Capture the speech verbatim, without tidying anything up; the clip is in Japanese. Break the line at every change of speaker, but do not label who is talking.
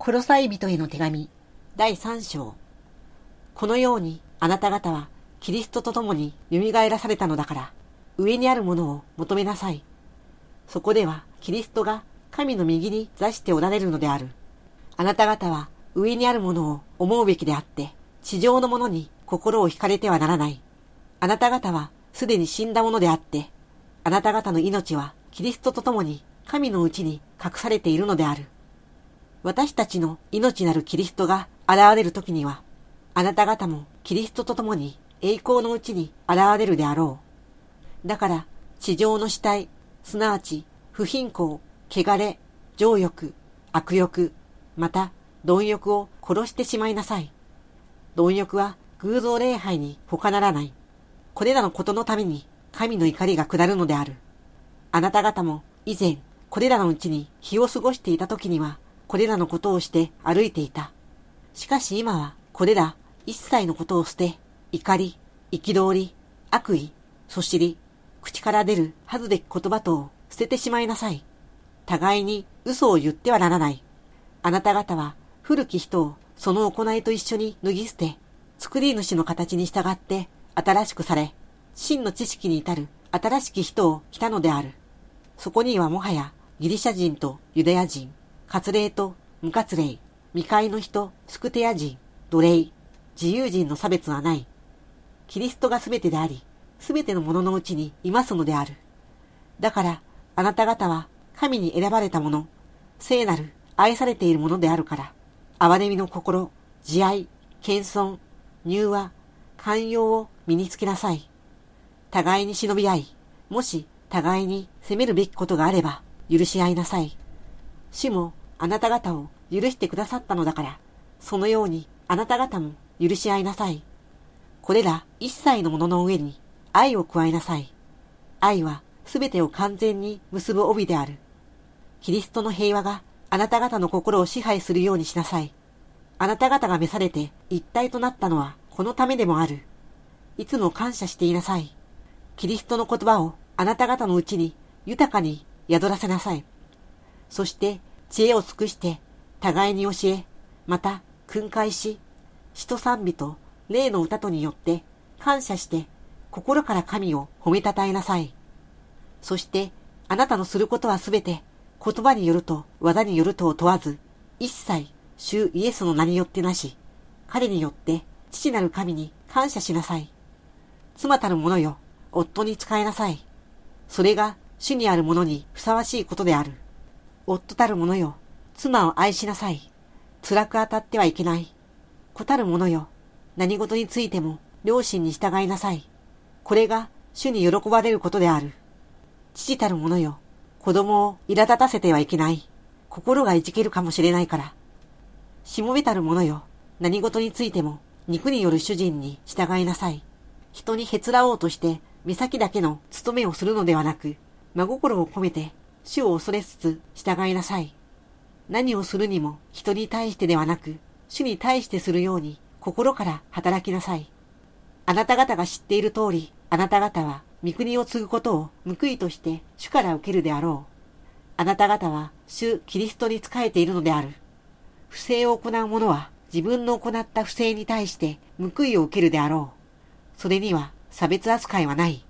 コロサイ人への手紙だいさん章。このようにあなた方はキリストと共に蘇らされたのだから、上にあるものを求めなさい。そこではキリストが神の右に座しておられるのである。あなた方は上にあるものを思うべきであって、地上のものに心を惹かれてはならない。あなた方はすでに死んだものであって、あなた方の命はキリストと共に神のうちに隠されているのである。私たちの命なるキリストが現れるときには、あなた方もキリストと共に栄光のうちに現れるであろう。だから地上の死体、すなわち不貧困、汚れ、情欲、悪欲、また貪欲を殺してしまいなさい。貪欲は偶像礼拝に他ならない。これらのことのために神の怒りが下るのである。あなた方も以前これらのうちに日を過ごしていたときには、これらのことをして歩いていた。しかし今はこれら一切のことを捨て、怒り、憤り、悪意、そしり、口から出る恥ずべき言葉とを捨ててしまいなさい。互いに嘘を言ってはならない。あなた方は古き人をその行いと一緒に脱ぎ捨て、作り主の形に従って新しくされ、真の知識に至る新しき人を着たのである。そこにはもはやギリシャ人とユダヤ人、割礼と無割礼、未開の人、スクテア人、奴隷、自由人の差別はない。キリストがすべてであり、すべてのもののうちにいますのである。だから、あなた方は神に選ばれたもの、聖なる愛されているものであるから、憐れみの心、慈愛、謙遜、柔和、寛容を身につけなさい。互いに忍び合い、もし互いに責めるべきことがあれば、許し合いなさい。主もあなた方を許してくださったのだから、そのようにあなた方も許し合いなさい。これら一切のものの上に愛を加えなさい。愛はすべてを完全に結ぶ帯である。キリストの平和があなた方の心を支配するようにしなさい。あなた方が召されて一体となったのはこのためでもある。いつも感謝していなさい。キリストの言葉をあなた方のうちに豊かに宿らせなさい。そして知恵を尽くして互いに教え、また訓戒し、詩と賛美と霊の歌とによって感謝して心から神を褒めたたえなさい。そしてあなたのすることはすべて言葉によると技によるとを問わず、一切主イエスの名によってなし、彼によって父なる神に感謝しなさい。妻たる者よ、夫に仕えなさい。それが主にある者にふさわしいことである。夫たる者よ、妻を愛しなさい。辛く当たってはいけない。子たる者よ、何事についても両親に従いなさい。これが主に喜ばれることである。父たる者よ、子供を苛立たせてはいけない。心がいじけるかもしれないから。しもべたる者よ、何事についても肉による主人に従いなさい。人にへつらおうとして目先だけの務めをするのではなく、真心を込めて主を恐れつつ従いなさい。何をするにも人に対してではなく、主に対してするように心から働きなさい。あなた方が知っている通り、あなた方は御国を継ぐことを報いとして主から受けるであろう。あなた方は主キリストに仕えているのである。不正を行う者は自分の行った不正に対して報いを受けるであろう。それには差別扱いはない。